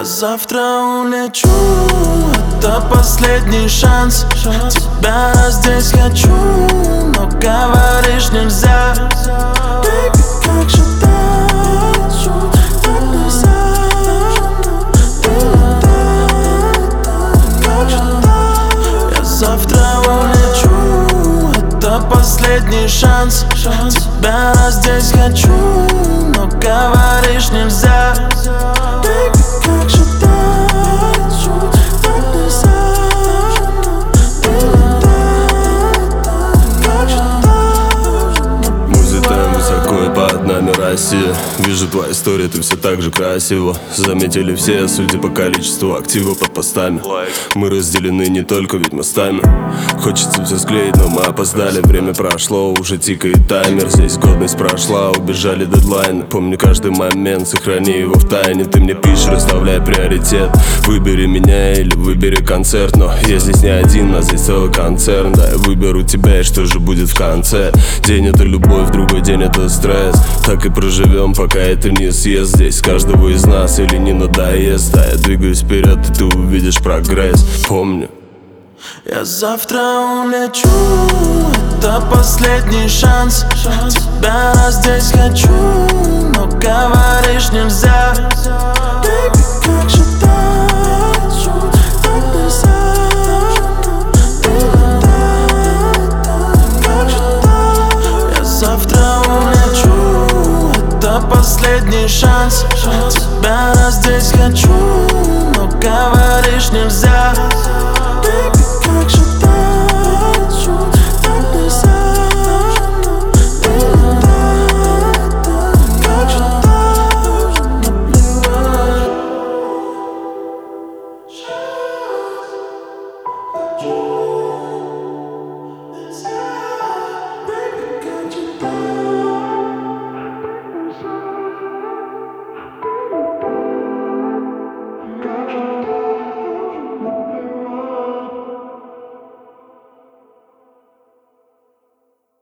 Я завтра улечу, это последний шанс. Тебя здесь хочу, но говоришь нельзя. Baby, как же так? Так нельзя. Как же так? Я завтра улечу, это последний шанс. Тебя здесь хочу, но говоришь нельзя. Baby, как же так? Так нельзя. Как же так? Мы взлетаем высоко, и под нами Россия. Вижу твои истории, ты все так же красиво. Заметили все, судя по количеству актива под постами. Мы разделены не только ведь мостами. Хочется все склеить, но мы опоздали. Время прошло, уже тикает таймер. Здесь годность прошла, убежали дедлайны. Помню каждый момент, сохрани его в тайне. Ты мне пишешь, расставляй приоритет. Выбери меня или выбери концерт. Но я здесь не один, а здесь целый концерн. Да, я выберу тебя, и что же будет в конце? День это любовь, другой день это стресс. Так и проживем, пока это не съест. Здесь каждого из нас или не надоест. Да, я двигаюсь вперед, и ты увидишь прогресс. Помню. Я завтра улечу, это последний шанс. Тебя здесь хочу, но говоришь нельзя. Baby, как же так? Так нельзя. Как же так? Я завтра улечу, это последний шанс. Тебя здесь хочу, но говоришь нельзя. Baby, как же так?